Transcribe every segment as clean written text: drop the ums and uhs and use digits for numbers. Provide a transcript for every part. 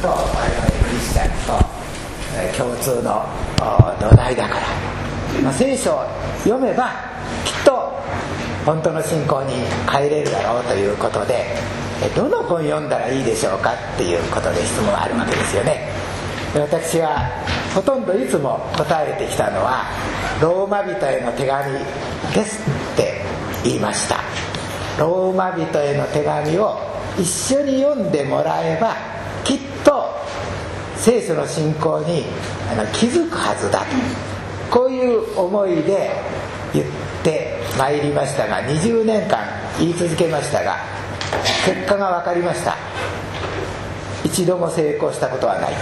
と我々クリスチャンと共通の土台だから、聖書を読めばきっと本当の信仰に帰れるだろうということで、どの本読んだらいいでしょうかっていうことで質問があるわけですよね。で、私はほとんどいつも答えてきたのはローマ人への手紙ですって言いました。ローマ人への手紙を一緒に読んでもらえばきっと聖書の信仰に気づくはずだと、こういう思いで言ってまいりましたが、20年間言い続けましたが、結果が分かりました。一度も成功したことはない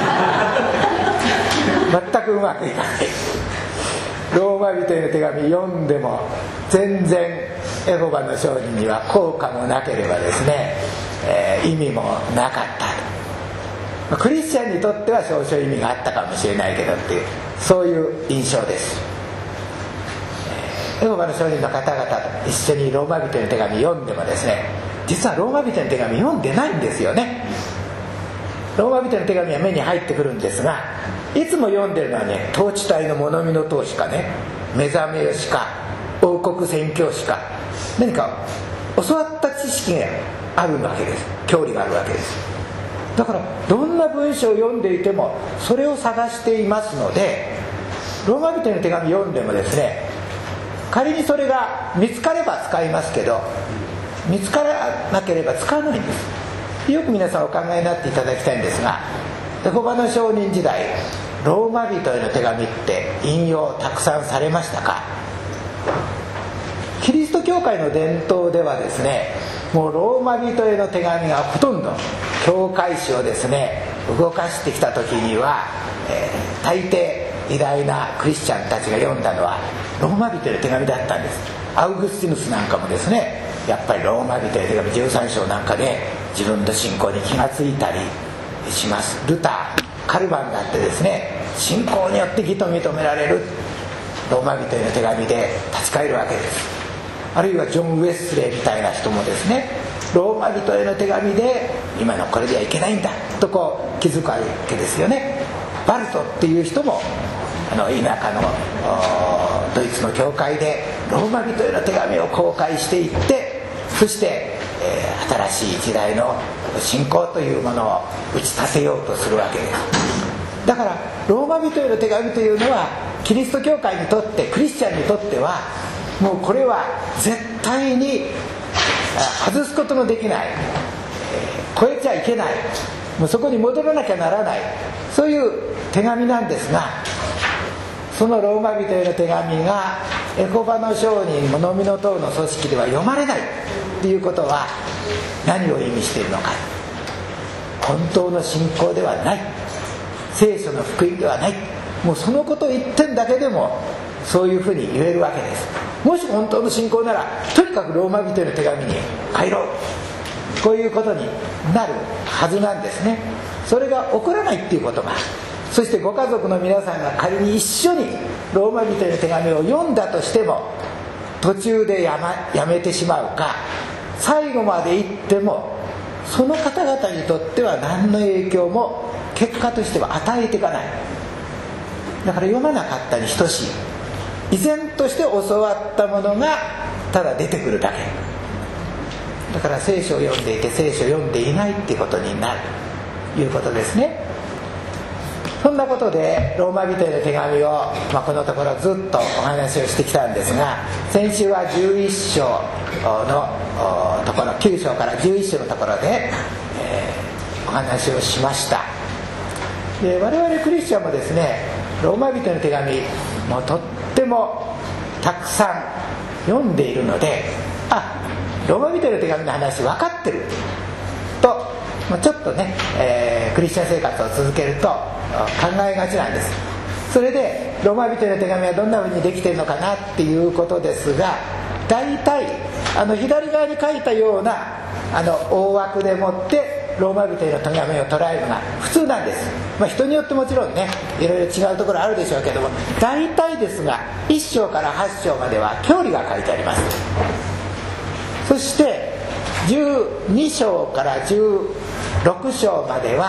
全くうまくいかない。ローマ人への手紙読んでも全然エホバの証人には効果もなければですね、意味もなかったと。クリスチャンにとっては少々意味があったかもしれないけどっていう、そういう印象です。エホバの証人の方々と一緒にローマ人への手紙読んでもですね、実はローマ人の手紙読んでないんですよね。ローマ人の手紙は目に入ってくるんですが、いつも読んでるのはね、統治体の物見の塔しかね、目覚めよしか王国宣教師か、何か教わった知識があるわけです。教理があるわけです。だからどんな文章を読んでいてもそれを探していますので、ローマ人の手紙読んでもですね、仮にそれが見つかれば使いますけど、見つからなければ使わないんです。よく皆さんお考えになっていただきたいんですが、エホバの証人時代、ローマ人への手紙って引用たくさんされましたか？キリスト教会の伝統ではですね、もうローマ人への手紙がほとんど教会史をですね動かしてきた時には、大抵偉大なクリスチャンたちが読んだのはローマ人への手紙だったんです。アウグスティヌスなんかもですね、やっぱりローマ人への手紙13章なんかで自分の信仰に気がついたりします。ルター、カルバンだってですね、信仰によって義と認められる、ローマ人への手紙で立ち返るわけです。あるいはジョン・ウェスレーみたいな人もですね、ローマ人への手紙で今のこれではいけないんだとこう気づくわけですよね。バルトっていう人も田舎のドイツの教会でローマ人への手紙を公開していって、そして、新しい時代の信仰というものを打ち立てようとするわけです。だからローマ人への手紙というのはキリスト教会にとって、クリスチャンにとってはもうこれは絶対に外すことのできない、超えちゃいけない、もうそこに戻らなきゃならない、そういう手紙なんですが、そのローマ人への手紙がエホバの証人物見の塔の組織では読まれないということは何を意味しているのか。本当の信仰ではない、聖書の福音ではない、もうそのこと一点だけでもそういうふうに言えるわけです。もし本当の信仰ならとにかくローマ人への手紙に帰ろう、こういうことになるはずなんですね。それが起こらないっていうことが、そしてご家族の皆さんが仮に一緒にローマ人への手紙を読んだとしても、途中でやめてしまうか、最後まで行ってもその方々にとっては何の影響も結果としては与えていかない。だから読まなかったに等しい、依然として教わったものがただ出てくるだけだから、聖書を読んでいて聖書を読んでいないっていうことになるということですね。そんなことでローマ人への手紙を、このところずっとお話をしてきたんですが、先週は11章のところ、9章から11章のところで、お話をしました。で、我々クリスチャンもですね、ローマ人の手紙もとってもたくさん読んでいるので、ローマ人の手紙の話分かってると、ちょっとね、クリスチャン生活を続けると考えがちなんです。それでローマ人の手紙はどんな風にできているのかなっていうことですが、大体左側に書いたような大枠でもってローマ人への手紙を捉えるのが普通なんです。人によってもちろんね、いろいろ違うところあるでしょうけども、大体ですが1章から8章までは教理が書いてあります。そして12章から16章までは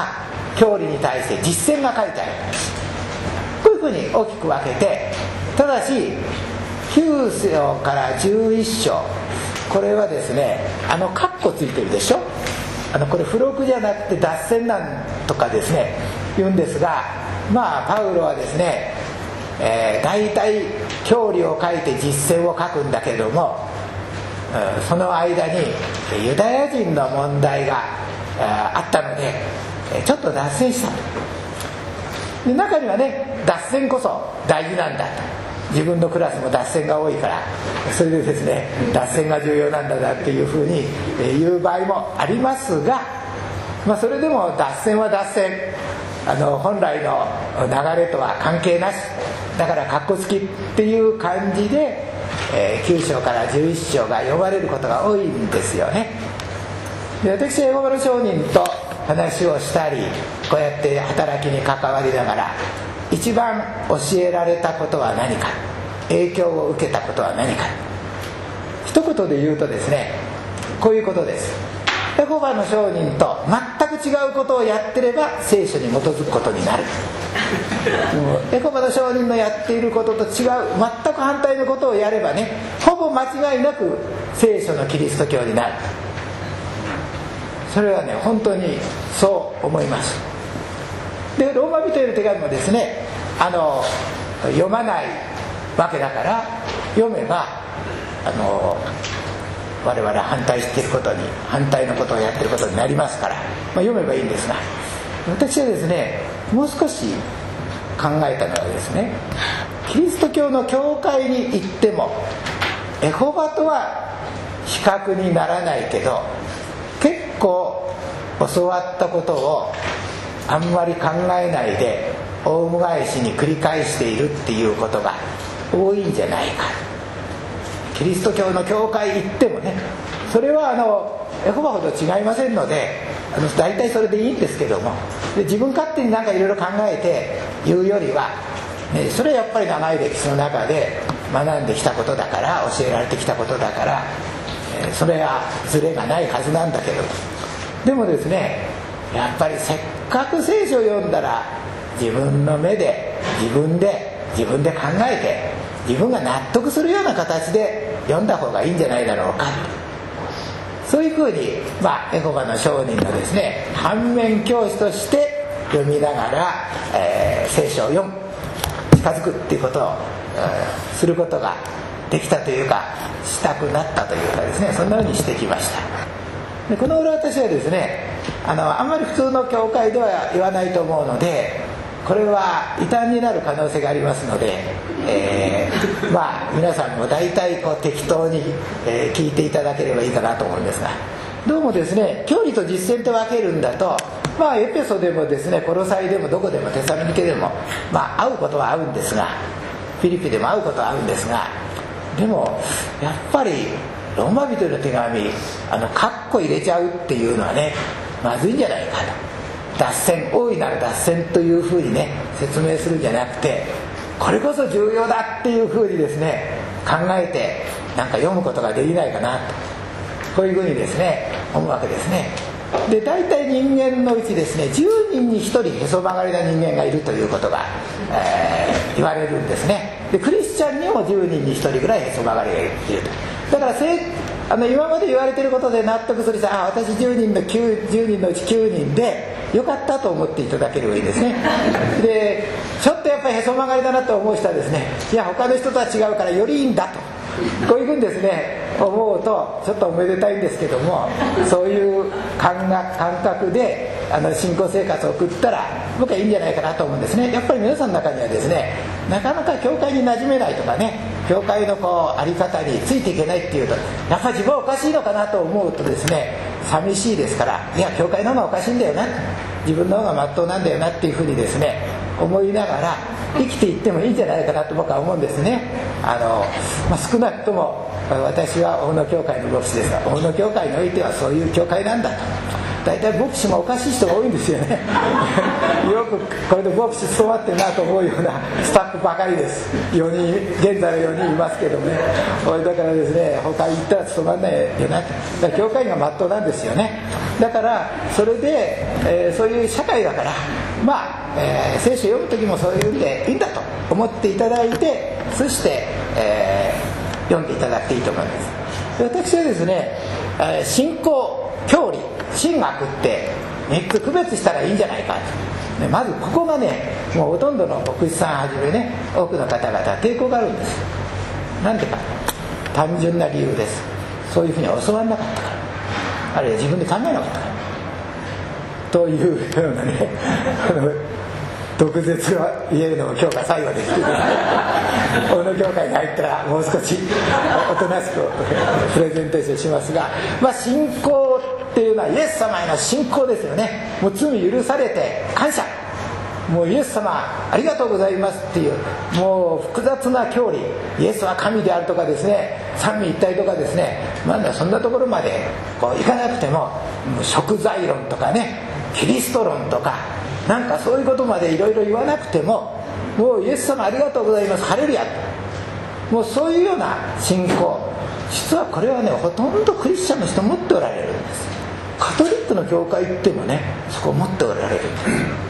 教理に対して実践が書いてある。こういうふうに大きく分けて、ただし9章から11章、これはですね、カッコついてるでしょ。これ付録じゃなくて脱線なんとかですね言うんですが、パウロはですね、大体教理を書いて実践を書くんだけども、その間にユダヤ人の問題があったのでちょっと脱線した。で中にはね、脱線こそ大事なんだと、自分のクラスも脱線が多いから、それでですね脱線が重要なんだなっていうふうに言う場合もありますが、それでも脱線は脱線、本来の流れとは関係なしだからカッコつきっていう感じで、9章から11章が読まれることが多いんですよね。で私はエホバの証人と話をしたり、こうやって働きに関わりながら一番教えられたことは何か、影響を受けたことは何か、一言で言うとですね、こういうことです。エホバの証人と全く違うことをやってれば聖書に基づくことになる。エホバの証人のやっていることと違う全く反対のことをやればね、ほぼ間違いなく聖書のキリスト教になる。それはね、本当にそう思います。でローマ人への手紙もですね、読まないわけだから、読めば我々は反対していることに、反対のことをやっていることになりますから、読めばいいんですが、私はですね、もう少し考えたのはですね、キリスト教の教会に行ってもエホバとは比較にならないけど、結構教わったことをあんまり考えないでオウム返しに繰り返しているっていうことが多いんじゃないか。キリスト教の教会行ってもね、それはエホバほど違いませんので、大体それでいいんですけども、で自分勝手にいろいろ考えて言うよりは、それはやっぱり長い歴史の中で学んできたことだから、教えられてきたことだから、それはズレがないはずなんだけど、でもですね、やっぱりせっかく聖書を読んだら自分の目で自分で考えて、自分が納得するような形で読んだ方がいいんじゃないだろうか、そういうふうに、エホバの証人のですね、反面教師として読みながら、聖書を近づくっていうことを、することができたというか、したくなったというかですね、そんなふうにしてきました。でこの裏私はですね、あんまり普通の教会では言わないと思うので、これは異端になる可能性がありますので、皆さんも大体適当に、聞いていただければいいかなと思うんですが、どうもですね、教理と実践と分けるんだと、エペソでもですね、コロサイでもどこでもテサロニケでも、会うことは会うんですが、フィリピでも会うことは会うんですが、でもやっぱりローマ人への手紙カッコ入れちゃうっていうのはね、まずいんじゃないかと。脱線、大いなる脱線というふうにね説明するんじゃなくて、これこそ重要だっていうふうにですね考えて読むことができないかなと、こういうふうにですね思うわけですね。で大体人間のうちですね、10人に1人へそ曲がりな人間がいるということが、言われるんですね。でクリスチャンにも10人に1人ぐらいへそ曲がりがいると。だから今まで言われていることで納得する人は、私10人のうち9人でよかったと思っていただければいいですね。でちょっとやっぱりへそ曲がりだなと思う人はですね、いや他の人とは違うからよりいいんだと、こういうふうにですね思うとちょっとおめでたいんですけども、そういう感覚で信仰生活を送ったら僕はいいんじゃないかなと思うんですね。やっぱり皆さんの中にはですね、なかなか教会に馴染めないとかね、教会のあり方についていけないっていうと、やっぱり自分はおかしいのかなと思うとですね寂しいですから、いや教会の方がおかしいんだよな、自分の方がまっとうなんだよなっていうふうにですね思いながら生きていってもいいんじゃないかなと僕は思うんですね。少なくとも私は大野教会の牧師ですが、大野教会においてはそういう教会なんだと。大体牧師もおかしい人が多いんですよねよくこれで牧師務まってるなと思うようなスタッフばかりです。4人、現在の4人いますけどね、だからですね、他行ったら務まんないよなと。だから教会がまっとうなんですよね。 だからそれで、そういう社会だから聖書を読む時もそういうんでいいんだと思っていただいて、そして、読んでいただくといいと思います。私はですね、信仰、教理、神学って3つ区別したらいいんじゃないかと、まずここがね、もうほとんどの牧師さんはじめね、多くの方々抵抗があるんです。なんでか、単純な理由です。そういうふうに教わらなかったから、あるいは自分で考えなかったからというようなね毒舌が言えるのも今日が最後ですけど大野教会に入ったらもう少しおとなしくプレゼンテーションしますが、信仰っていうのはイエス様への信仰ですよね。もう罪許されて感謝、もうイエス様ありがとうございますっていう、もう複雑な教理、イエスは神であるとかですね、三位一体とかですね、そんなところまでこういかなくても、食材論とかね、キリスト論とかなんかそういうことまでいろいろ言わなくても、もうイエス様ありがとうございます、ハレルヤ、もうそういうような信仰、実はこれはね、ほとんどクリスチャンの人持っておられるんです。カトリックの教会行ってもね、そこを持っておられるんです。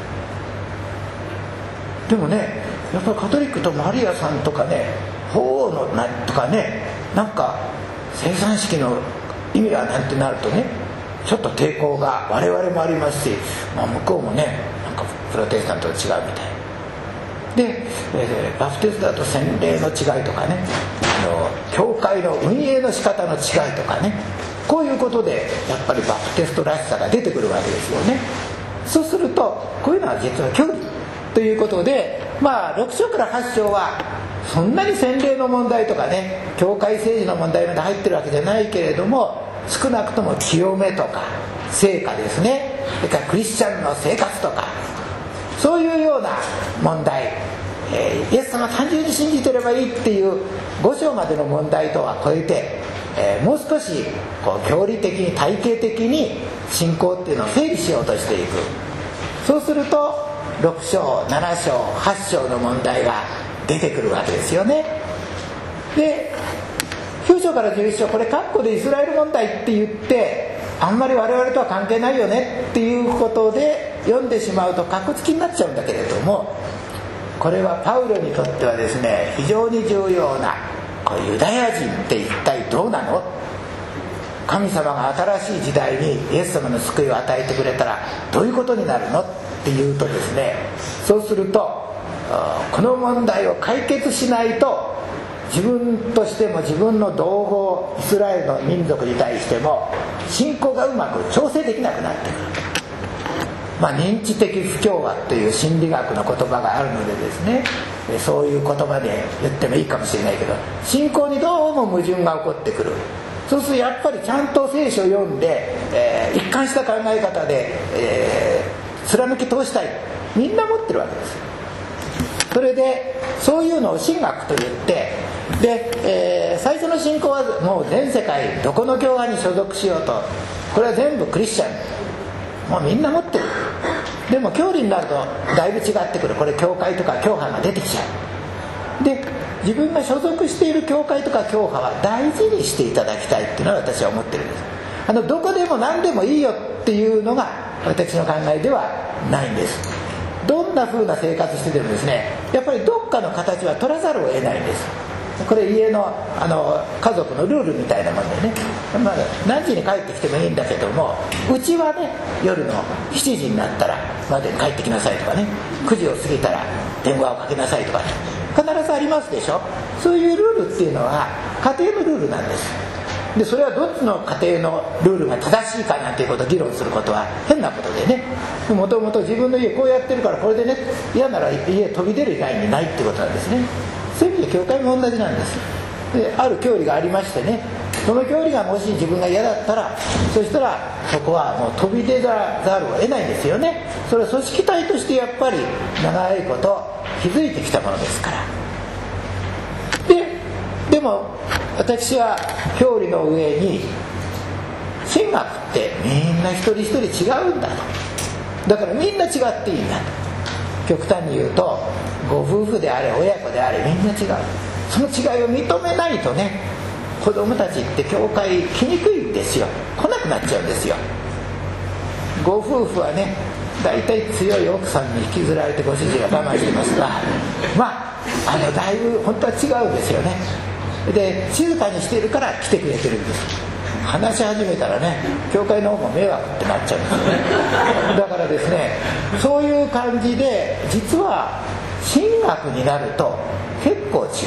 でもね、やっぱりカトリックとマリアさんとかね、法王のなんとかね、なんか生産式の意味はなんてなるとね、ちょっと抵抗が我々もありますし、向こうもね、なんかプロテスタントと違うみたいで、バプテスタと洗礼の違いとかね、教会の運営の仕方の違いとかね、こういうことでやっぱりバプテストらしさが出てくるわけですよね。そうするとこういうのは実は教理ということで、6章から8章はそんなに洗礼の問題とかね、教会政治の問題まで入ってるわけじゃないけれども、少なくとも清めとか聖歌ですね、それからクリスチャンの生活とか、そういうような問題、イエス様単純に信じてればいいっていう5章までの問題とは超えて、もう少しこう教理的に体系的に信仰っていうのを整理しようとしていく。そうすると6章7章8章の問題が出てくるわけですよね。で9章から11章、これ括弧でイスラエル問題って言ってあんまり我々とは関係ないよねっていうことで読んでしまうとかっこつきになっちゃうんだけれども、これはパウロにとってはですね、非常に重要な、こうユダヤ人って一体どうなの、神様が新しい時代にイエス様の救いを与えてくれたらどういうことになるのっていうとですね、そうするとこの問題を解決しないと自分としても自分の同胞イスラエルの民族に対しても信仰がうまく調整できなくなってくる。認知的不協和という心理学の言葉があるのでですね、そういう言葉で言ってもいいかもしれないけど、信仰にどうも矛盾が起こってくる。そうするとやっぱりちゃんと聖書を読んで、一貫した考え方で、貫き通したい、みんな持ってるわけです。それでそういうのを神学と言って、で、最初の信仰はもう全世界どこの教派に所属しようと、これは全部クリスチャン、もうみんな持ってる。でも教理になるとだいぶ違ってくる。これ教会とか教派が出てきちゃう。で、自分が所属している教会とか教派は大事にしていただきたいっていうのは私は思ってるんです。どこでも何でもいいよっていうのが私の考えではないんです。どんな風な生活しててもですね、やっぱりどっかの形は取らざるを得ないんです。これ家の、家族のルールみたいなもんでね、何時に帰ってきてもいいんだけども、うちはね、夜の7時になったらまでに帰ってきなさいとかね、9時を過ぎたら電話をかけなさいとかね、必ずありますでしょ。そういうルールっていうのは家庭のルールなんです。でそれはどっちの家庭のルールが正しいかなんていうことを議論することは変なことでね、もともと自分の家こうやってるからこれでね、嫌なら家飛び出る以外にないってことなんですね。そういう意味で教会も同じなんです。である教理がありましてね、その教理がもし自分が嫌だったら、そしたらそこはもう飛び出ざるを得ないんですよね。それは組織体としてやっぱり長いこと築いてきたものですから。でも私は教理の上に神学ってみんな一人一人違うんだと。だからみんな違っていいんだと。極端に言うとご夫婦であれ親子であれみんな違う。その違いを認めないとね、子供たちって教会来にくいんですよ。来なくなっちゃうんですよ。 ご夫婦はね大体強い奥さんに引きずられてご主人は我慢してますが、だいぶ本当は違うんですよね。で静かにしているから来てくれてるんです。話し始めたらね教会の方も迷惑ってなっちゃうんですよね。だからですね、そういう感じで実は神学になると結構違う。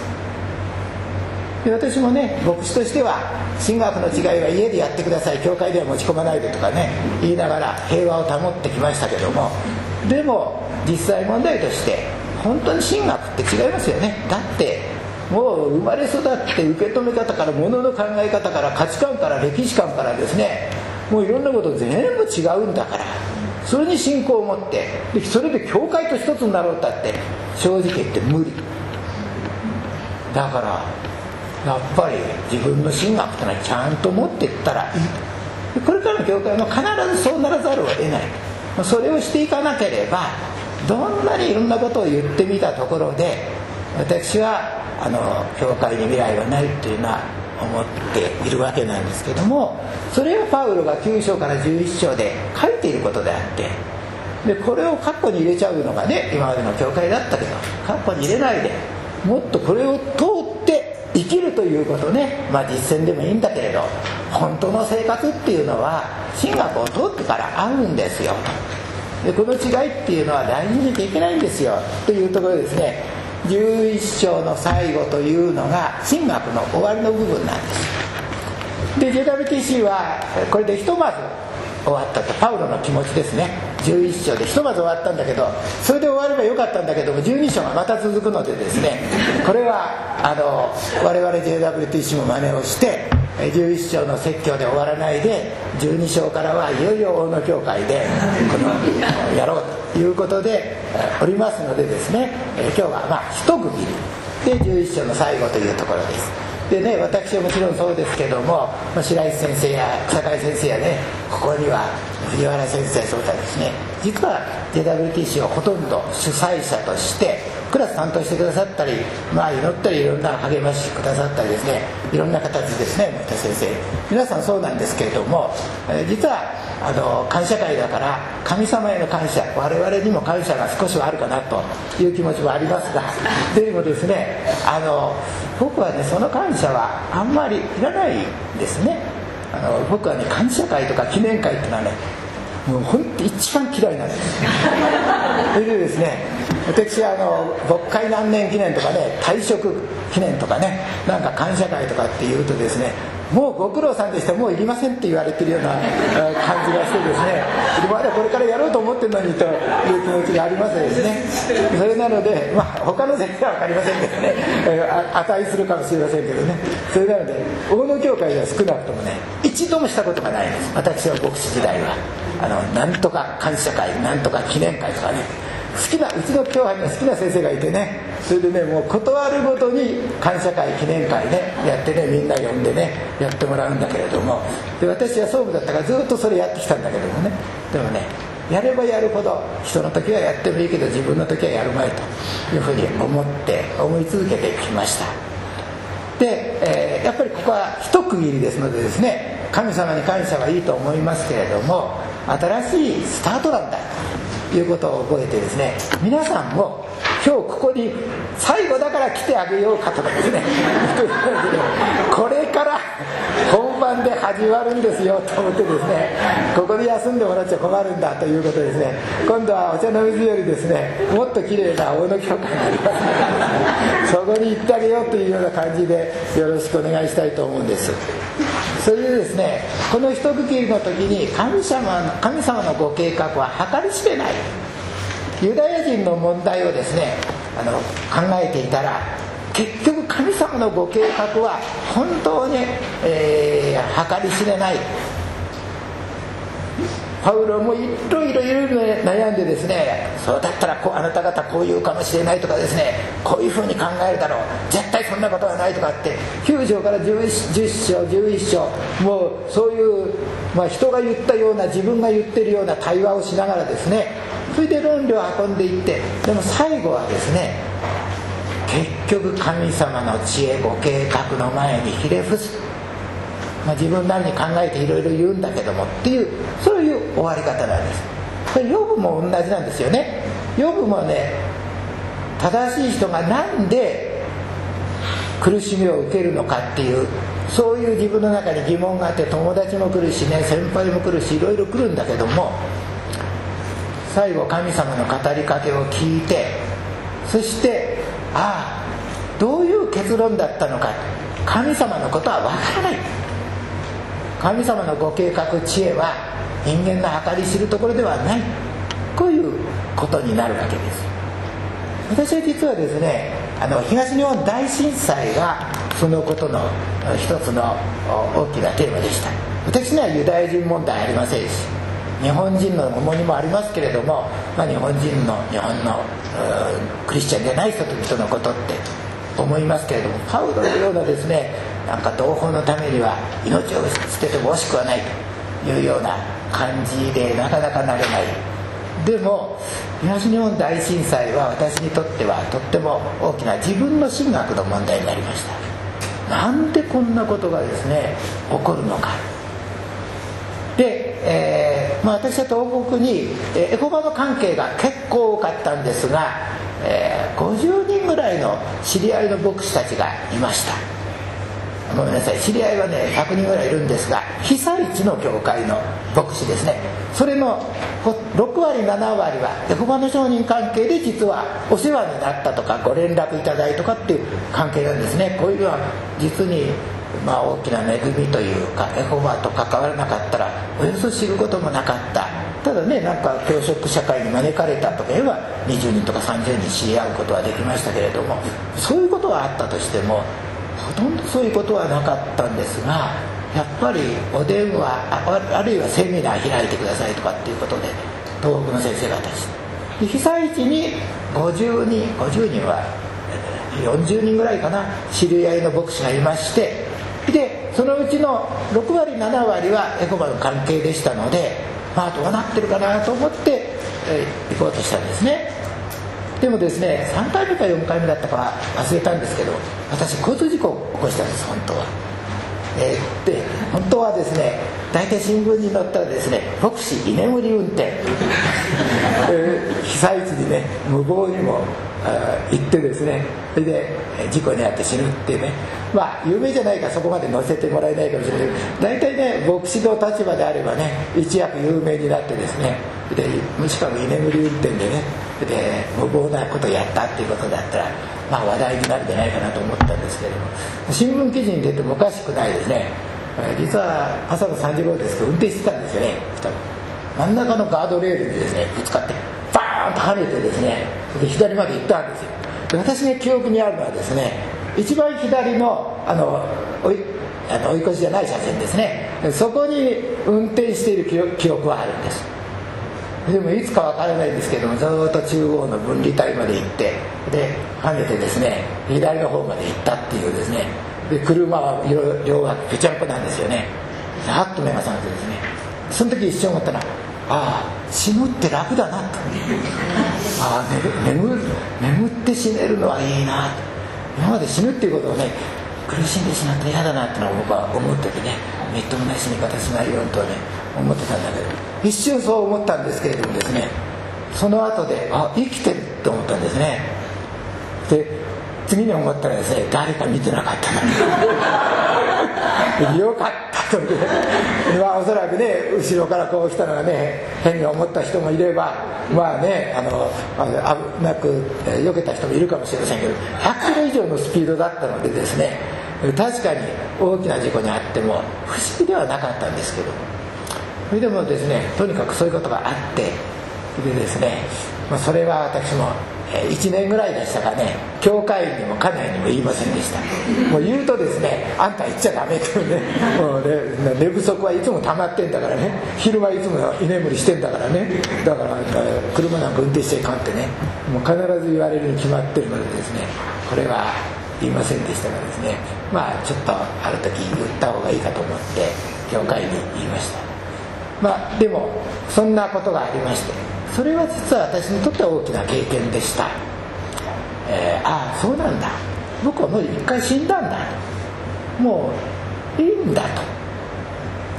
で私もね牧師としては神学の違いは家でやってください、教会では持ち込まないでとかね言いながら平和を保ってきましたけども、でも実際問題として本当に神学って違いますよね。だってもう生まれ育って受け止め方から物の考え方から価値観から歴史観からですね、もういろんなこと全部違うんだから、それに信仰を持ってでそれで教会と一つになろうったって正直言って無理だから、やっぱり自分の神学ってのはちゃんと持っていったらいい。これからの教会も必ずそうならざるを得ない。それをしていかなければどんなにいろんなことを言ってみたところで私は教会に未来はないというのは思っているわけなんですけども、それはパウロが9章から11章で書いていることであって、でこれを括弧に入れちゃうのがね今までの教会だったけど、括弧に入れないでもっとこれを通って生きるということね、実践でもいいんだけれど本当の生活っていうのは神学を通ってから会うんですよと。でこの違いっていうのは大事にしちゃいけないんですよというところですね。11章の最後というのが神学の終わりの部分なんです。で JWTC はこれでひとまず終わったと、パウロの気持ちですね。11章でひとまず終わったんだけど、それで終わればよかったんだけども12章がまた続くのでですね、これは我々 JWTC も真似をして11章の説教で終わらないで12章からはいよいよ大野教会でやろうということでおりますのでですね、今日は一区切りで11章の最後というところです。でね、私はもちろんそうですけども、白石先生や草刈先生やね、ここには藤原先生そうだですね、実は JWTC をほとんど主催者としてクラス担当してくださったり、祈ったりいろんな励ましくださったりですね、いろんな形ですね、森田先生皆さんそうなんですけれども、実は感謝会だから神様への感謝、我々にも感謝が少しはあるかなという気持ちもありますが、でもですね僕はねその感謝はあんまりいらないですね。僕はね感謝会とか記念会ってのはねもう本当一番嫌いなんです。それでですね、私は牧会何年記念とかね退職記念とかねなんか感謝会とかっていうとですね、もうご苦労さんでしたもういりませんって言われてるような感じがしてですね、まだこれからやろうと思ってるのにという気持ちがありますですね。それなので他の先生は分かりませんけどね、値するかもしれませんけどね、それなので大野教会では少なくともね一度もしたことがないんです。私は牧師時代はなんとか感謝会なんとか記念会とかね、うちの教派には好きな先生がいてね、それでねもう断るごとに感謝会記念会ねやってねみんな呼んでねやってもらうんだけれども、で私は総務だったからずっとそれやってきたんだけどもね、でもねやればやるほど人の時はやってもいいけど自分の時はやるまいというふうに思い続けてきました。で、やっぱりここは一区切りですのでですね、神様に感謝はいいと思いますけれども新しいスタートなんだということを覚えてですね、皆さんも今日ここに最後だから来てあげようかとかですねこれから本番で始まるんですよと思ってですね、ここで休んでもらっちゃ困るんだということですね、今度はお茶の水よりですねもっと綺麗な大野教会がありますので、そこに行ってあげようというような感じでよろしくお願いしたいと思うんです。それでですね、この一区切りの時に神様のご計画は計り知れない、ユダヤ人の問題をですね考えていたら結局神様のご計画は本当に、計り知れない。パウロもいろいろ悩んでですね、そうだったらあなた方こう言うかもしれないとかですね、こういうふうに考えるだろう、絶対そんなことはないとかって9章から10章11章もうそういう、人が言ったような自分が言ってるような対話をしながらですね、それで論理を運んでいって、でも最後はですね結局神様の知恵ご計画の前にひれ伏す、 自分なりに考えていろいろ言うんだけどもっていう、そういう終わり方なんです。これヨブも同じなんですよね。ヨブもね、正しい人がなんで苦しみを受けるのかっていう、そういう自分の中に疑問があって、友達も来るしね、先輩も来るし、いろいろ来るんだけども、最後神様の語りかけを聞いて、そしてどういう結論だったのか、神様のことはわからない、神様のご計画知恵は人間の計り知るところではない、こういうことになるわけです。私は実はですね、東日本大震災がそのことの一つの大きなテーマでした。私にはユダヤ人問題ありませんし、日本人の重荷もありますけれども、日本のクリスチャンじゃない人々のことって思いますけれども、パウロのようなですね、なんか同胞のためには命を捨てても惜しくはないというような感じでなかなかなれない。でも東日本大震災は私にとってはとっても大きな自分の神学の問題になりました。なんでこんなことがですね起こるのか。で、私は東北にエホバの関係が結構多かったんですが、50人ぐらいの知り合いの牧師たちがいました。ごめんなさい、知り合いはね100人ぐらいいるんですが、被災地の教会の牧師ですね。それの6割7割はエホバの証人関係で実はお世話になったとかご連絡いただいたとかっていう関係なんですね。こういうのは実に大きな恵みというか、エホバと関わらなかったらおよそ知ることもなかった。ただね、なんか教職社会に招かれたとか言えば20人とか30人知り合うことはできましたけれども、そういうことはあったとしてもほとんどそういうことはなかったんですが、やっぱりお電話 あるいはセミナー開いてくださいとかっていうことで東北の先生方で被災地に50人は40人ぐらいかな、知り合いの牧師がいまして、でそのうちの6割7割はエホバの関係でしたので、どうなってるかなと思って行こうとしたんですね。でもですね、3回目か4回目だったか忘れたんですけど、私交通事故を起こしたんです、本当は。で本当はですね、大体新聞に載ったらですね、牧師居眠り運転被災地にね無謀にも行ってですね、それで事故に遭って死ぬっていうね、有名じゃないからそこまで載せてもらえないかもしれないけど、大体ね牧師の立場であればね一躍有名になってですね、でしかも居眠り運転でね、で無謀なことをやったっていうことだったら話題になるんじゃないかなと思ったんですけれども、新聞記事に出てもおかしくないですね。実は朝の3時頃ですけど運転してたんですよね。真ん中のガードレールにですねぶつかってバーンと跳ねてですね、で左まで行ったんですよ。で私の記憶にあるのはですね、一番左の追い越しじゃない車線ですね、そこに運転している記憶はあるんです。でもいつかわからないんですけども、ずっと中央の分離帯まで行って、で跳ねてですね左の方まで行ったっていうですね、で車は両脇ぺちゃんこなんですよね。はっと目が覚めてですね、その時一瞬思ったら、死ぬって楽だなと、眠って死ねるのはいいなと、今まで死ぬっていうことをね苦しんでしまって嫌だなってのを僕は思っててね、みっともない死に方しないようにとはね思ってたんだけど、一瞬そう思ったんですけれどもですね、その後で生きてると思ったんですね。で次に思ったらですね、誰か見てなかったなよかったと思って、おそらくね後ろからこう来たのがね変に思った人もいれば、危なく避けた人もいるかもしれませんけど、100キロ以上のスピードだったのでですね、確かに大きな事故に遭っても不思議ではなかったんですけど、それでもですねとにかくそういうことがあって、でですね、それは私も1年ぐらいでしたかね、教会員にも家内にも言いませんでした。もう言うとですね、あんた言っちゃダメとね、もうね寝不足はいつも溜まってんだからね、昼間いつも居眠りしてんだからね、だから車なんか運転しちゃいかんってね、もう必ず言われるに決まってるのでですね、これは言いませんでしたがですね、ちょっとある時言った方がいいかと思って教会に言いました。でもそんなことがありまして、それは実は私にとっては大きな経験でした。そうなんだ、僕はもう一回死んだんだ、もういいんだと、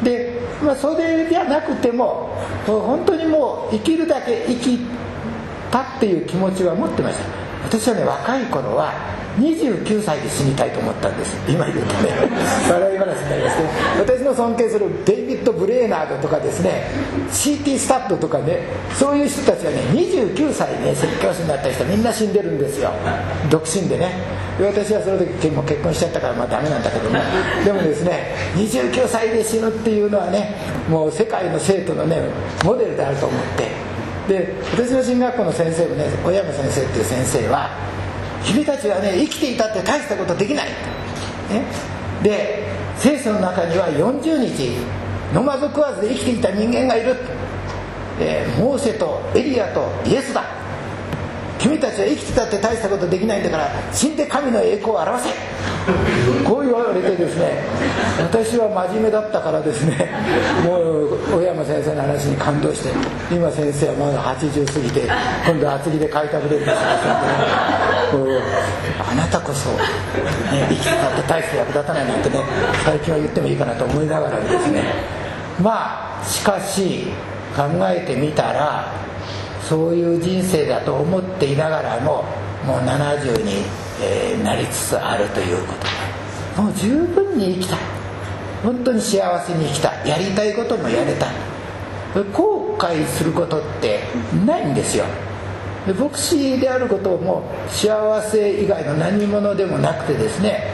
で、それじゃなくても本当にもう生きるだけ生きたっていう気持ちは持ってました。私はね、若い頃は29歳で死にたいと思ったんです。今言うとね笑い話になりますけど、私の尊敬するデイビッド・ブレーナードとかですね、 CT スタッドとかね、そういう人たちはね、29歳で説教師になった人みんな死んでるんですよ、独身でね。で、私はその時も結婚しちゃったからダメなんだけどね、でもですね、29歳で死ぬっていうのはね、もう世界の生徒のねモデルであると思って、で、私の進学校の先生もね、小山先生っていう先生は、君たちはね、生きていたって大したことできない、ね、で、聖書の中には40日飲まず食わずで生きていた人間がいる、モーセとエリアとイエスだ、君たちは生きてたって大したことできないんだから死んで神の栄光を表せ、こう言われてですね、私は真面目だったからですね、もう小山先生の話に感動して、今先生はまだ80過ぎて今度厚木で買いたぶれるんですよあなたこそ、ね、生きてたって大して役立たないなんてね、最近は言ってもいいかなと思いながらですね、しかし考えてみたらそういう人生だと思っていながらも、もう70に、なりつつあるということで、もう十分に生きた、本当に幸せに生きた、やりたいこともやれた、後悔することってないんですよ。で、牧師であることも幸せ以外の何者でもなくてですね、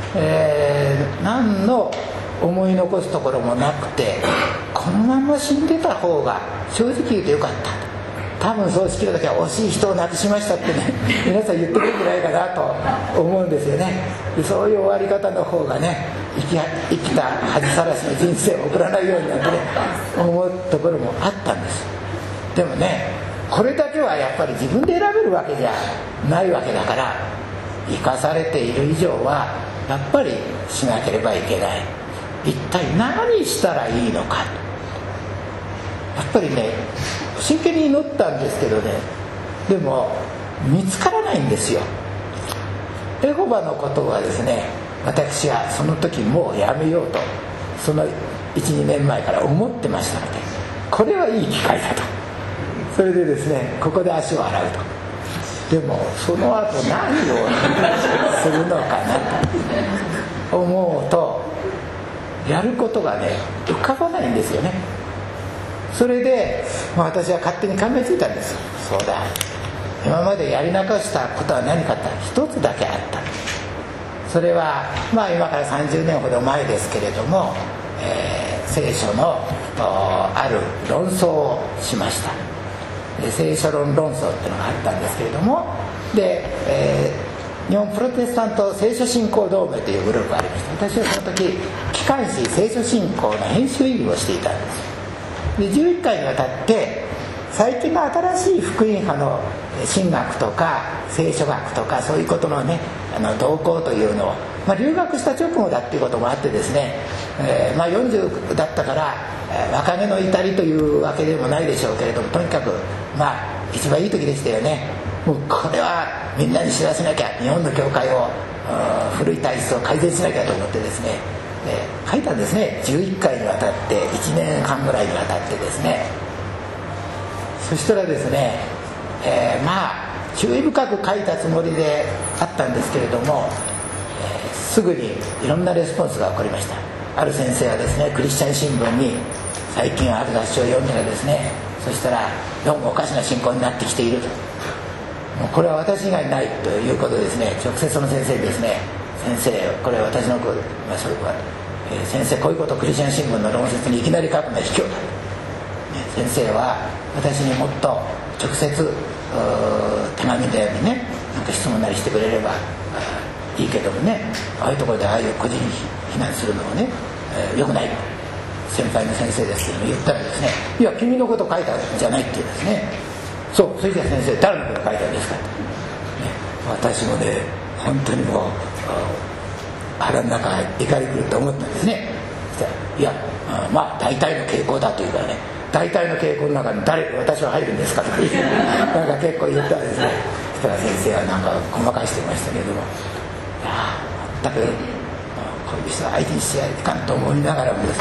何の思い残すところもなくて、このまま死んでた方が正直言うとよかった、多分葬式の時は惜しい人を亡くしましたってね皆さん言ってくれるんじゃないかなと思うんですよね。で、そういう終わり方の方がね、生きた恥さらしの人生を送らないようになんてね思うところもあったんです。でもね、これだけはやっぱり自分で選べるわけじゃないわけだから、生かされている以上はやっぱりしなければいけない。一体何したらいいのか、やっぱりね、真剣に祈ったんですけどね、でも見つからないんですよ。エホバのことはですね、私はその時もうやめようと、その 1,2 年前から思ってましたので、これはいい機会だと、それでですね、ここで足を洗うと。でもその後何をするのかなと思うと、やることがね浮かばないんですよね。それで、私は勝手に考えついたんです。そうだ、今までやり残したことは何かって一つだけあった。それは今から30年ほど前ですけれども、聖書のある論争をしました。で、聖書論争っていうのがあったんですけれども、で、日本プロテスタント聖書信仰同盟というグループがありました。私はその時機関誌聖書信仰の編集員をしていたんです。で、11回にわたって最近の新しい福音派の神学とか聖書学とかそういうことのね、動向というのを、留学した直後だっていうこともあってですね、40だったから若気の至りというわけでもないでしょうけれども、とにかく一番いい時でしたよね。もうこれはみんなに知らせなきゃ、日本の教会を古い体質を改善しなきゃと思ってですね、書いたんですね。11回にわたって、1年半ぐらいにわたってですね。そしたらですね、注意深く書いたつもりであったんですけれども、すぐにいろんなレスポンスが起こりました。ある先生はですね、クリスチャン新聞に最近ある雑誌を読んだらですね、そしたらどうもおかしな信仰になってきていると、もうこれは私以外ないということですね。直接その先生にですね、先生、これ私のそれは、先生、こういうことをクリスチャン新聞の論説にいきなり書くのは卑怯だ、先生は私にもっと直接手紙のようにね、なんか質問なりしてくれればいいけどもね、ああいうところでああいう個人非難するのはね、よくない、先輩の先生ですけども言ったらですね、いや君のこと書いたんじゃないって言うんですね。そう、それじゃ先生誰のこと書いたんですかと、私もね、本当にもう腹の中怒りくると思ったんですね。そしたら、いや大体の傾向だというからね、大体の傾向の中に私は入るんですかとかなんか結構言ったらですね、そしたら先生はなんかごまかしてましたけれども、全くこういう人は相手にしてやりかんと思いながらもですね、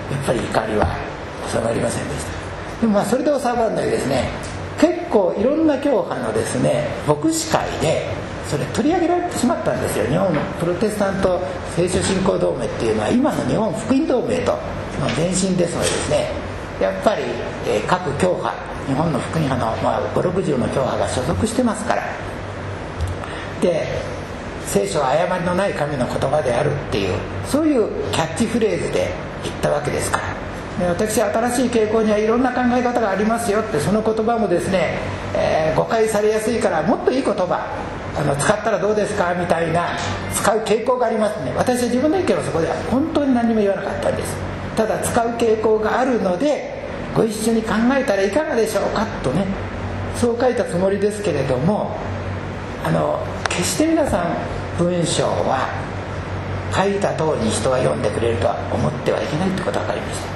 っぱり怒りは収まりませんでした。でもそれで収まらないですね、結構いろんな教派のですね牧師会でそれ取り上げられてしまったんですよ。日本プロテスタント聖書信仰同盟っていうのは今の日本福音同盟と前身ですのでですね、やっぱり各教派、日本の福音派の5、60の教派が所属してますから、で聖書は誤りのない神の言葉であるっていう、そういうキャッチフレーズで言ったわけですから、で私は新しい傾向にはいろんな考え方がありますよって、その言葉もですね、誤解されやすいからもっといい言葉使ったらどうですかみたいな使う傾向がありますね。私は自分の意見をそこでは本当に何も言わなかったんです。ただ使う傾向があるのでご一緒に考えたらいかがでしょうかとね、そう書いたつもりですけれども、決して皆さん文章は書いた通りに人は読んでくれるとは思ってはいけないってことが分かりました。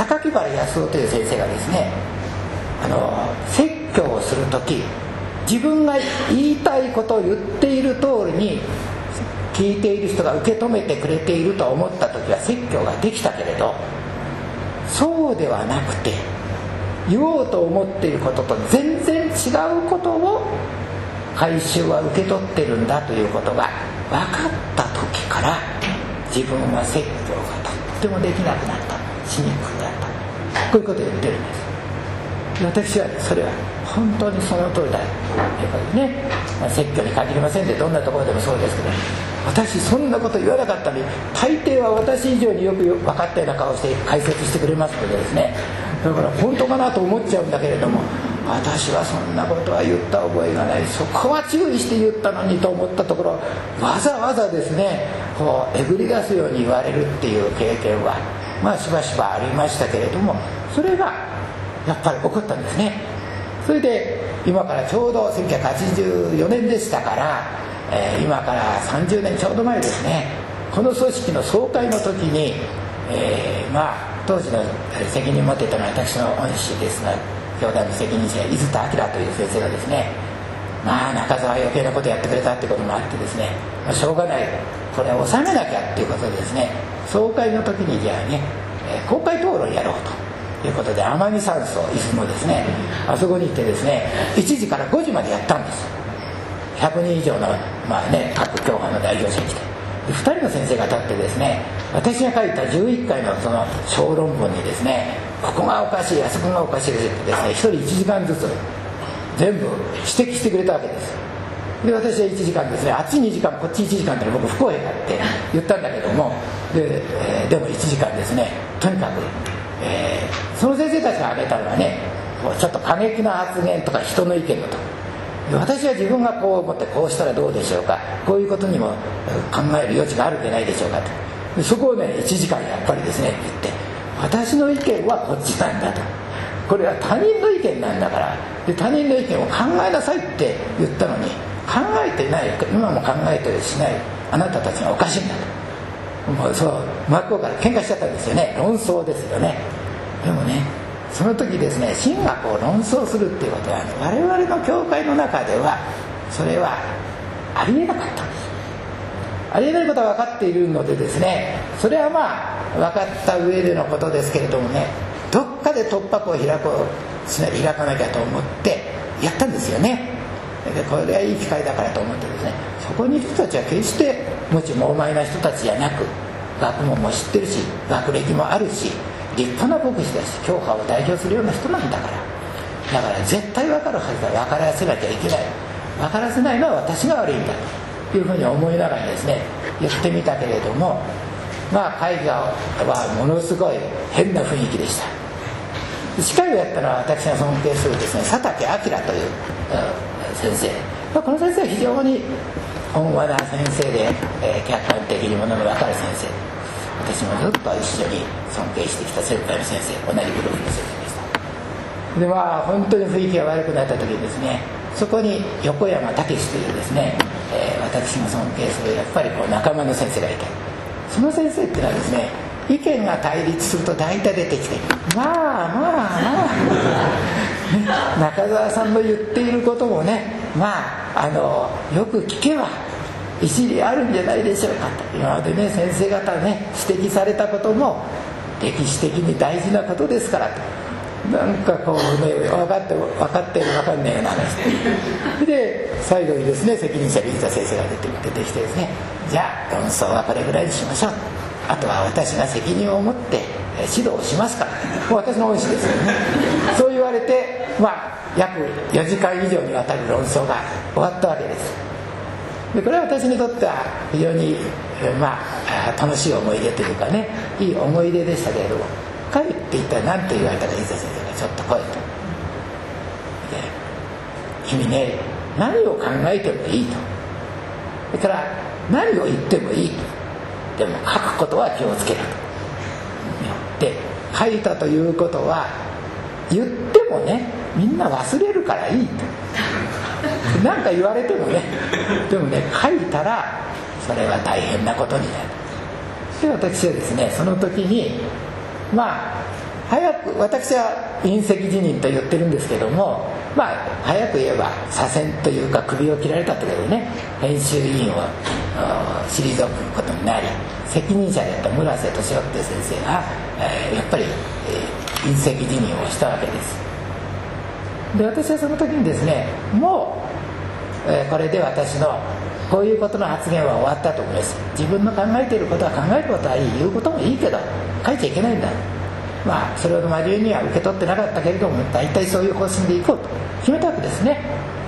榊原康夫という先生がですね、説教をする時自分が言いたいことを言っている通りに聞いている人が受け止めてくれていると思った時は説教ができたけれど、そうではなくて言おうと思っていることと全然違うことを回収は受け取ってるんだということが分かった時から自分は説教がとってもできなくなった、しにくくなった、こういうことを言ってるんです。私はそれは本当にその通りだ。やっぱりね、説教に限りませんでどんなところでもそうですけど、私そんなこと言わなかったのに大抵は私以上によく分かったような顔をして解説してくれますのでですね、だから本当かなと思っちゃうんだけれども、私はそんなことは言った覚えがない、そこは注意して言ったのにと思ったところ、わざわざですねこうえぐり出すように言われるっていう経験はしばしばありましたけれども、それがやっぱり起こったんですね。それで今からちょうど1984年でしたから、今から30年ちょうど前ですね、この組織の総会の時に、当時の責任を持っていたのは私の恩師ですが、教団の責任者伊豆田明という先生がですね、中澤は余計なことやってくれたってこともあってですね、しょうがない、これを収めなきゃっていうことでですね、総会の時にじゃあね、公開討論やろうということで天城山荘伊豆のですね、あそこに行ってですね1時から5時までやったんです。100人以上の、各教派の代表者に来て、2人の先生が立ってですね、私が書いた11回のその小論文にですね、ここがおかしい、あそこがおかしいですね、1人1時間ずつ全部指摘してくれたわけです。で私は1時間ですね、あっち2時間こっち1時間って僕不公平だって言ったんだけども、でも1時間ですね、とにかく、その先生たちが挙げたのはね、ちょっと過激な発言とか人の意見だと、私は自分がこう思ってこうしたらどうでしょうか、こういうことにも考える余地があるんじゃないでしょうかと、そこをね1時間やっぱりですね言って、私の意見はこっちなんだと、これは他人の意見なんだから、で他人の意見を考えなさいって言ったのに考えてない、今も考えてしないあなたたちがおかしいんだと、もうそう真っ向から喧嘩しちゃったんですよね。論争ですよね。でもね、その時ですね、神学を論争するっていうことは、我々の教会の中ではそれはありえなかったんです。ありえないことは分かっているのでですね、それは分かった上でのことですけれどもね、どっかで突破口を開かなきゃと思ってやったんですよね。でこれはいい機会だからと思ってですね、そこにいる人たちは決してもち猛獰な人たちじゃなく、学問も知ってるし学歴もあるし立派な牧師だし教派を代表するような人なんだから、だから絶対分かるはずだ、分からせなきゃいけない、分からせないのは私が悪いんだというふうに思いながらですね言ってみたけれども、会議はものすごい変な雰囲気でした。司会をやったのは私が尊敬するですね佐竹明という先生、この先生は非常に温和な先生で、客観的にものの分かる先生、私もずっと一緒に尊敬してきた先輩の先生、同じグループの先生でした。で本当に雰囲気が悪くなった時にですね、そこに横山武史というですね、私が尊敬するやっぱり仲間の先生がいて、その先生っていうのはですね、意見が対立すると大体出てきて、中澤さんの言っていることもね、よく聞けば一理あるんじゃないでしょうかと、今までね先生方ね指摘されたことも歴史的に大事なことですからと、なんかこうね、分かってる分かんないような話で、最後にですね、責任者水田先生が出てきてですね、じゃあ論争はこれぐらいにしましょう、あとは私が責任を持って指導しますから、もう私の恩師ですよねそう言われて、約4時間以上にわたる論争が終わったわけです。でこれは私にとっては非常に、楽しい思い出というかね、いい思い出でしたけれども、帰っていったら何と言われたか、伊佐先生がちょっと来いと。で君ね、何を考えてもいいと、それから何を言ってもいいと、でも書くことは気をつけると。で書いたということは言ってもね、みんな忘れるからいいと何か言われてもね、でもね、書いたらそれは大変なことになる。で私はですね、その時に早く、私は引責辞任と言ってるんですけども、早く言えば左遷というか首を切られたというね、編集委員を退くことになり、責任者だった村瀬俊夫っていう先生が、やっぱり、引責辞任をしたわけです。で私はその時にですね、もう、これで私のこういうことの発言は終わったと思います。自分の考えていることは考えることはいい、言うこともいいけど書いちゃいけないんだ。それほど真面目には受け取ってなかったけれども、大体そういう方針でいこうと決めたわけですね。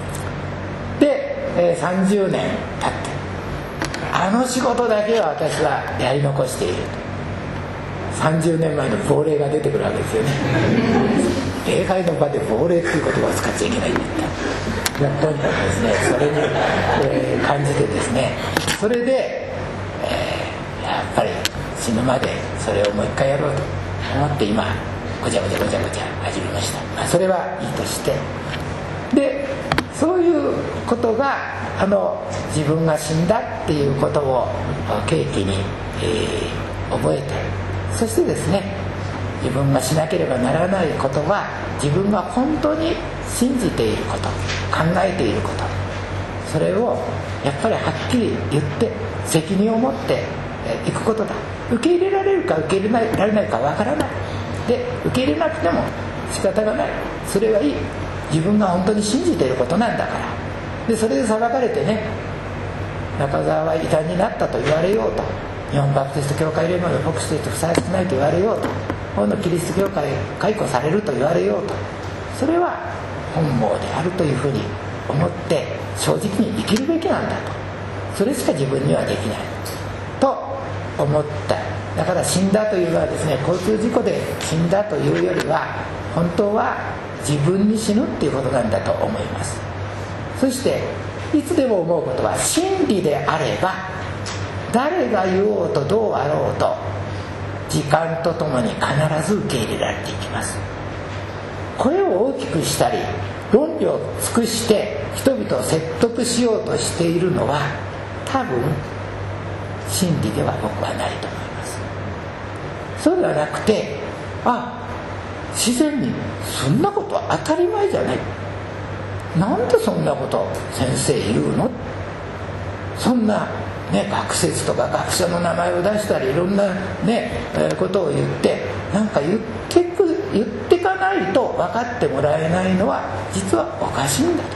で、30年経って、あの仕事だけは私はやり残していると、30年前の亡霊が出てくるわけですよね礼拝の場で亡霊っていう言葉を使っちゃいけないんだとにかくですね、それに、感じてですね、それで、やっぱり死ぬまでそれをもう一回やろうと思って、今ごちゃ始めました。それはいいとして、でそういうことが自分が死んだっていうことを契機に、覚えて、そしてですね、自分がしなければならないことは自分が本当に信じていること、考えていること、それをやっぱりはっきり言って責任を持っていくことだ。受け入れられるか受け入れられないかわからない。で受け入れなくても仕方がない。それはいい。自分が本当に信じていることなんだから。でそれで裁かれてね、中澤は異端になったと言われようと、日本バプテスト教会連合の牧師としてふさわしくないと言われようと、今度キリスト教会解雇されると言われようと、それは本望であるというふうに思って正直に生きるべきなんだと。それしか自分にはできないと思った。だから死んだというのはですね、交通事故で死んだというよりは、本当は自分に死ぬっていうことなんだと思います。そしていつでも思うことは、真理であれば誰が言おうとどうあろうと時間とともに必ず受け入れられていきます。これを大きくしたり論理を尽くして人々を説得しようとしているのは、多分真理では僕はないと思います。そうではなくて、自然にそんなことは当たり前じゃない、なんでそんなこと先生言うの、そんなね、学説とか学者の名前を出したりいろんなね、ことを言ってなんか言ってかないと分かってもらえないのは実はおかしいんだと。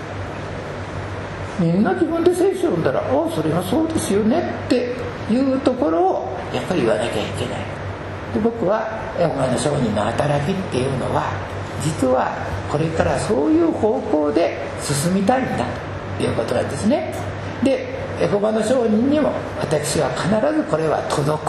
みんな自分で聖書を読んだら、それがそうですよねっていうところをやっぱり言わなきゃいけない。で僕はエホバの証人の働きっていうのは、実はこれからそういう方向で進みたいんだということなんですね。でエホバの証人にも私は必ずこれは届く。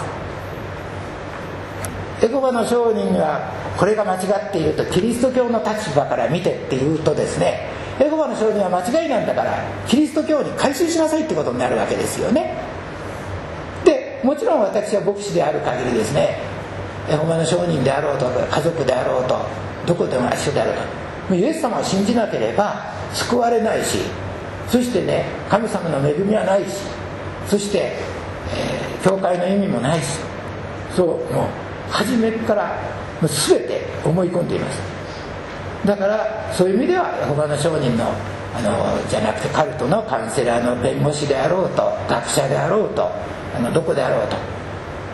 エホバの証人がこれが間違っているとキリスト教の立場から見てっていうとですね、エホバの証人は間違いなんだからキリスト教に改宗しなさいってことになるわけですよね。でもちろん私は牧師である限りですね、エホバの証人であろうと家族であろうとどこでも一緒であろうと、イエス様を信じなければ救われないし、そしてね、神様の恵みはないし、そして、教会の意味もないし、そうもう初めからもう全て思い込んでいます。だからそういう意味ではエホバの証人のじゃなくてカルトのカウンセラーの弁護士であろうと学者であろうとどこであろうと、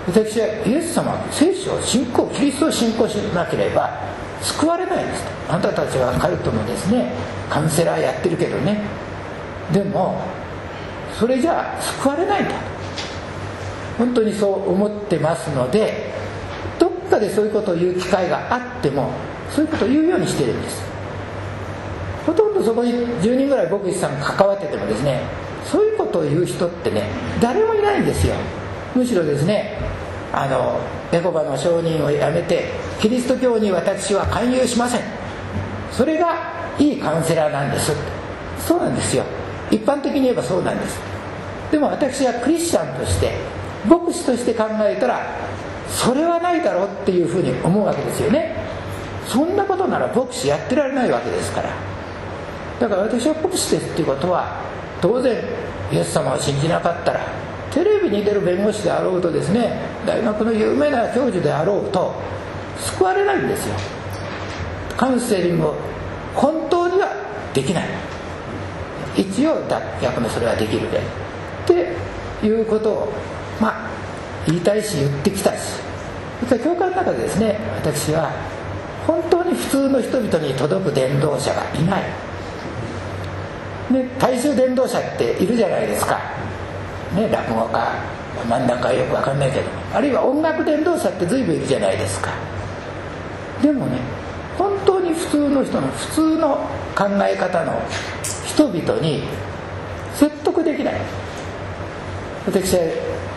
私はイエス様聖書を信仰キリストを信仰しなければ救われないんですと。あなたたちはカルトのですねカウンセラーやってるけどね、でもそれじゃあ救われないんだと本当にそう思ってますので、どっかでそういうことを言う機会があってもそういうことを言うようにしてるんです。ほとんどそこに10人ぐらい牧師さんが関わっててもですね、そういうことを言う人ってね誰もいないんですよ。むしろですねエホバの証人をやめてキリスト教に私は勧誘しません、それがいいカウンセラーなんです。そうなんですよ、一般的に言えばそうなんです。でも私はクリスチャンとして牧師として考えたらそれはないだろうっていうふうに思うわけですよね。そんなことなら牧師やってられないわけですから。だから私は牧師ですっていうことは、当然イエス様を信じなかったらテレビに出る弁護士であろうとですね、大学の有名な教授であろうと救われないんですよ。カウンセリングを本当にはできない、一応脱却のそれはできるでっていうことを言いたいし言ってきたし、また教会の中でですね、私は本当に普通の人々に届く伝道者がいない、ね、大衆伝道者っているじゃないですか、ね、落語家漫談家よく分かんないけど、あるいは音楽伝道者って随分いるじゃないですか。でもね、本当に普通の人の普通の考え方の人々に説得できない。私は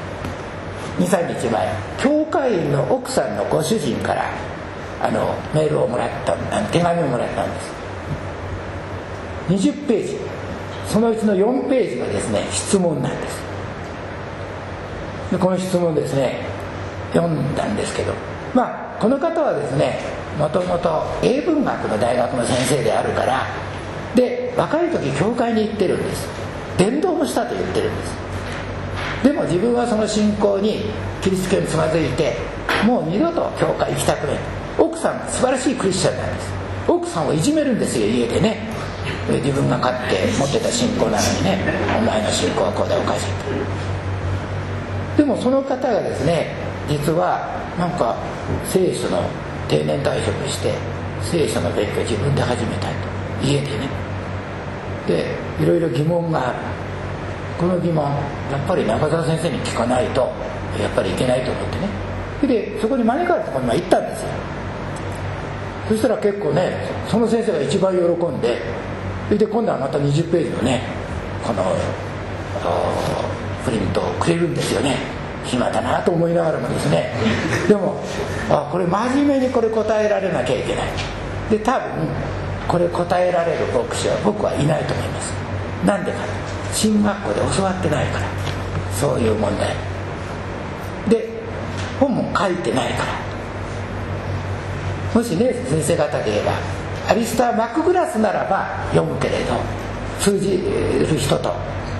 2,3 日前教会員の奥さんのご主人からメールをもらった手紙をもらったんです。20ページ、そのうちの4ページがですね質問なんです。でこの質問ですね読んだんですけど、この方はですねもともと英文学の大学の先生であるから、で若い時教会に行ってるんです。伝道もしたと言ってるんです。でも自分はその信仰にキリスト教につまずいてもう二度と教会行きたくない。奥さんは素晴らしいクリスチャンなんです。奥さんをいじめるんですよ、家でね。自分が勝って持ってた信仰なのにね、お前の信仰はこうだおかしいと。でもその方がですね、実は聖書の定年退職して聖書の勉強を自分で始めたいと、家でね。でいろいろ疑問がある。この疑問やっぱり中澤先生に聞かないとやっぱりいけないと思ってね、でそこに招かれたところに行ったんですよ。そしたら結構ね、その先生が一番喜んで、で今度はまた20ページのねこのプリントをくれるんですよね。暇だなと思いながらもですね、でもこれ真面目にこれ答えられなきゃいけない。で多分これ答えられる牧師は僕はいないと思います。なんでか、進学校で教わってないから、そういう問題で本も書いてないから。もしね先生方で言えばアリスター・マクグラスならば読むけれど通じる人と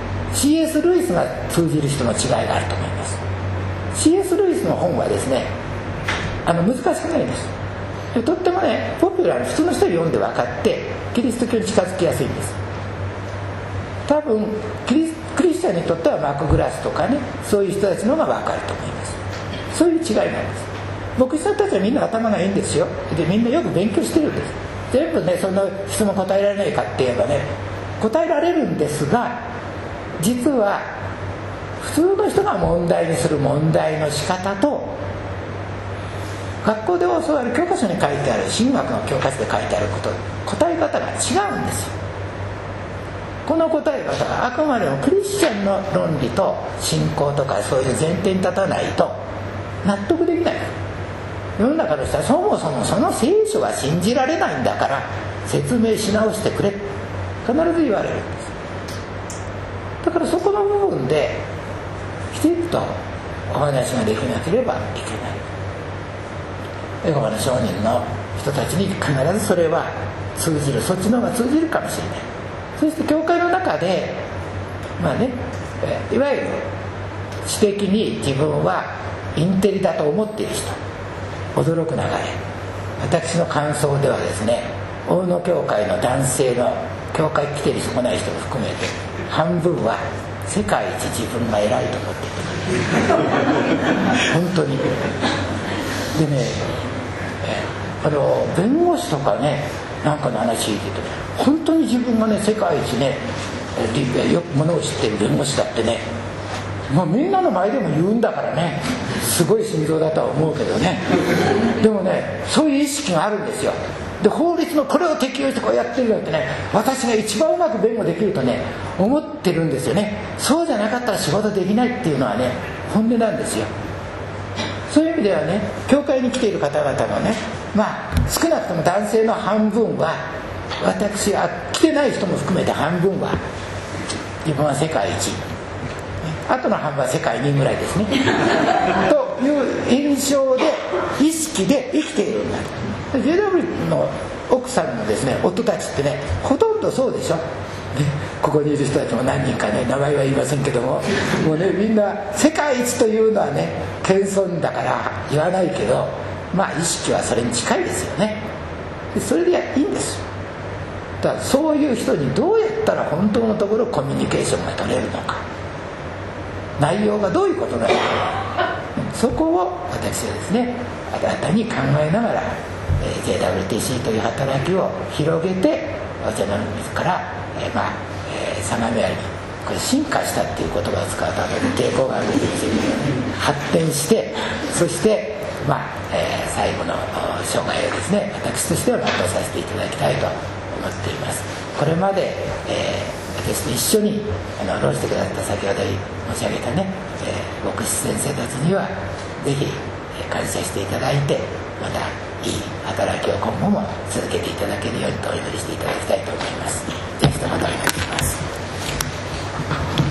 C.S. ルイスが通じる人の違いがあると思います。 C.S. ルイスの本はですね難しくないです。とってもねポピュラーに普通の人に読んで分かってキリスト教に近づきやすいんです。多分クリスチャンにとってはマクグラスとかね、そういう人たちの方が分かると思います。そういう違いなんです。牧師さんたちはみんな頭がいいんですよ。でみんなよく勉強してるんです。全部ねそんな質問答えられないかって言えばね答えられるんですが、実は普通の人が問題にする問題の仕方と学校で教わる教科書に書いてある神学の教科書で書いてある答え方が違うんですよ。この答え方があくまでもクリスチャンの論理と信仰とかそういう前提に立たないと納得できない。世の中の人はそもそもその聖書は信じられないんだから説明し直してくれ必ず言われるんです。だからそこの部分できちんとお話ができなければいけない。エホバの証人の人たちに必ずそれは通じる、そっちの方が通じるかもしれない。そして教会の中でいわゆる知的に自分はインテリだと思っている人、驚くなかれ。私の感想ではですね、大野教会の男性の教会来てる人来ない人も含めて半分は世界一自分が偉いと思っている。 本当に。でね、弁護士とかね、なんかの話聞いてて、本当に自分がね世界一ねよくものを知ってる弁護士だってね、みんなの前でも言うんだからね、すごい心臓だとは思うけどね。でもね、そういう意識があるんですよ。で、法律のこれを適用してこうやってるよってね、私が一番うまく弁護できるとね思ってるんですよね。そうじゃなかったら仕事できないっていうのはね本音なんですよ。そういう意味ではね、教会に来ている方々のね、少なくとも男性の半分は、私は来てない人も含めて半分は自分は世界一、あとの半分は世界2ぐらいですねという印象で意識で生きているんだと。 JW の奥さんのですね夫たちってね、ほとんどそうでしょ。ここにいる人たちも何人かね、名前は言いませんけども、もうね、みんな世界一というのはね謙遜だから言わないけど、意識はそれに近いですよね。それでいいんですよ。だからそういう人にどうやったら本当のところコミュニケーションが取れるのか、内容がどういうことなのか、そこを私はですね新たに考えながら、JWTC という働きを広げて、お茶の水から相模原にこれ進化したっていう言葉を使うと抵抗があるんですけど、発展して、そして最後の生涯をですね私としては全うさせていただきたいと思っています。これまで、私と一緒に論してくださった先ほど申し上げたね、牧師先生たちにはぜひ感謝していただいて、またいい働きを今後も続けていただけるようにとお祈りしていただきたいと思います。ぜひともお願いします。